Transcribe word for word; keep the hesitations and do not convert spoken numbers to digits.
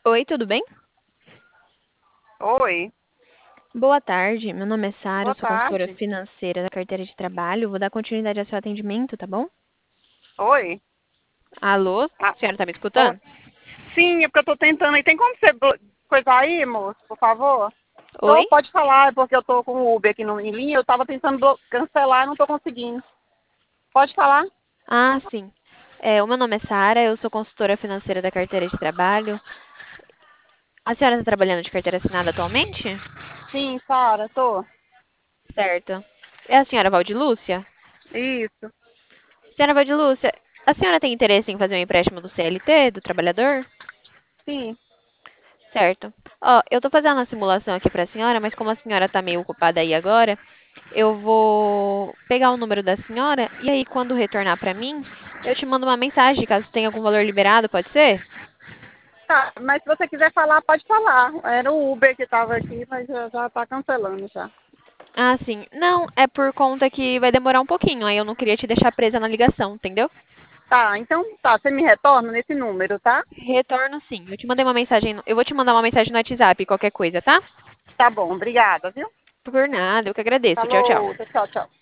Oi, tudo bem? Oi, Boa tarde, meu nome é Sara, eu boa sou consultora tarde. financeira da carteira de trabalho. Vou dar continuidade ao seu atendimento, tá bom? Oi. Alô? A Ah, senhora tá me oi. escutando? Sim, é porque eu tô tentando aí. Tem como você blo- coisar aí, moço, por favor? Oi? Tô, pode falar, é porque eu tô com o Uber aqui no, em linha. Eu tava tentando blo- cancelar e não tô conseguindo. Pode falar? Ah, sim. É, o meu nome é Sara, eu sou consultora financeira da carteira de trabalho. A senhora está trabalhando de carteira assinada atualmente? Sim, Sara, tô. Certo. É a senhora Valdilúcia? Isso, Senhora Valdilúcia, a senhora tem interesse em fazer um empréstimo do C L T, do trabalhador? sim. Certo. Ó, eu tô fazendo uma simulação aqui pra senhora, mas como a senhora tá meio ocupada aí agora, eu vou pegar o número da senhora e aí quando retornar pra mim, eu te mando uma mensagem caso tenha algum valor liberado, pode ser? Tá, mas se você quiser falar, pode falar. Era o Uber que tava aqui, mas já, já tá cancelando já. Ah, sim. Não, é por conta que vai demorar um pouquinho, aí eu não queria te deixar presa na ligação, entendeu? Tá, então tá, você me retorna nesse número, tá? Retorno sim. Eu te mandei uma mensagem, no- eu vou te mandar uma mensagem no WhatsApp, qualquer coisa, tá? Tá bom, obrigada, viu? Por nada, eu que agradeço. Tchau, tchau. Falou, tchau, tchau.